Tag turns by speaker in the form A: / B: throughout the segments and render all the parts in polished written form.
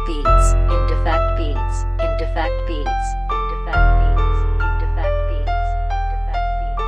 A: beats, in defect beats, in defect beats, in defect beats, in defect beats, in defect beats.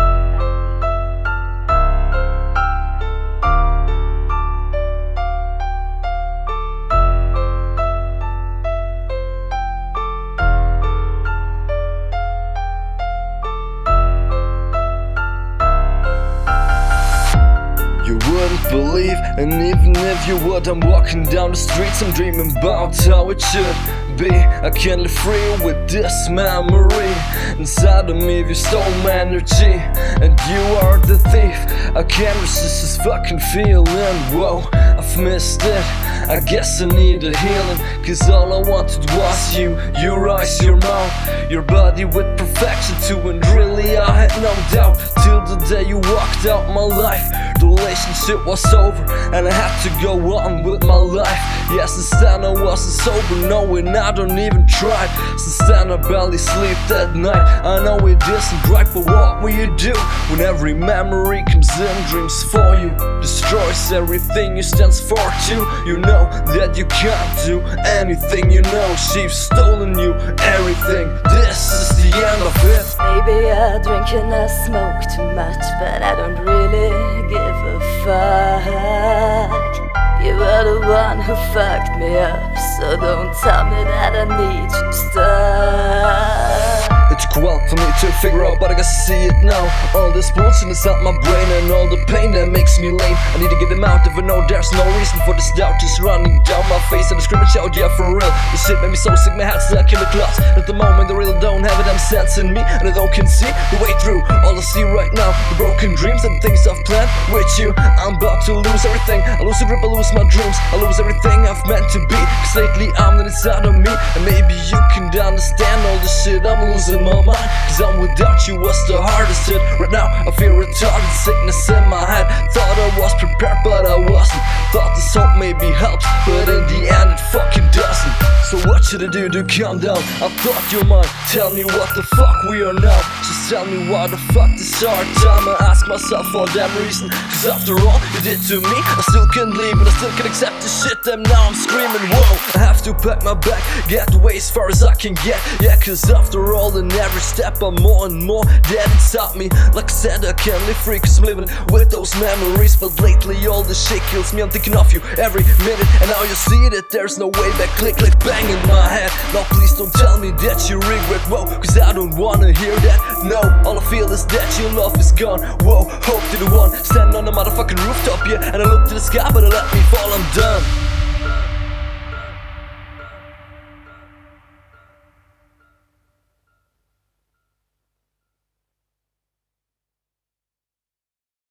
B: You wouldn't believe, and even if you would, I'm walking down the streets, I'm dreaming about how it should be. I can't live free with this memory inside of me. You stole my energy, and you are the thief. I can't resist this fucking feeling. Whoa, I've missed it. I guess I need a healing, cause all I wanted was you. Your eyes, your mouth, your body with perfection too. And really I had no doubt till the day you walked out my life. The relationship was over and I had to go on with my life. Yeah, since then I wasn't sober, no, and I don't even try. Since then I barely sleep that night. I know it isn't right, but what will you do when every memory comes in? Dreams for you, destroys everything you stands for too. You know that you can't do anything, you know she's stolen you everything. This is the end of it.
C: Maybe I drink and I smoke too much, but I don't really give a fuck. You were the one who fucked me up, so don't tell me that I need to stop.
B: It took a while for me to figure out, but I guess I see it now. All this bullshit inside my brain and all the pain that makes me lame. I need to get them out, even though there's no reason for this doubt just running down my face. And I scream and shout, yeah, for real. This shit made me so sick, my head's stuck in the clouds. At the moment I really don't have it, I'm sensing me, and I don't can see the way through. All I see right now, the broken dreams and things I've planned with you. I'm about to lose everything, I lose the grip, I lose my dreams, I lose everything I've meant to be. Cause lately I'm not inside of me, and maybe you can understand all the shit I'm losing my mind. Cause I'm without you was the hardest hit. Right now I feel retarded, sickness in my head. Thought I was prepared but I wasn't. Thought this hope maybe helps, but in the end it fucking doesn't. So what should I do to calm down? I thought you might tell me what the fuck we are now. Just tell me why the fuck this hard time. I ask myself for that reason, cause after all you did to me, I still can't leave and I still can't accept the shit. And now I'm screaming, whoa, I have to pack my bag, get away as far as I can get. Yeah, cause after all in every step I'm more and more dead inside me. Like I said, I can't live free cause I'm living with those memories. But lately all this shit kills me, I'm thinking of you every minute. And now you see that there's no way back, click, click, bang in my head. Now please don't tell me that you regret, whoa, cause I don't wanna hear that. No, all I feel is that your love is gone. Whoa, hope to the one standing on the motherfucking rooftop, yeah. And I look to the sky but I let me fall, I'm done.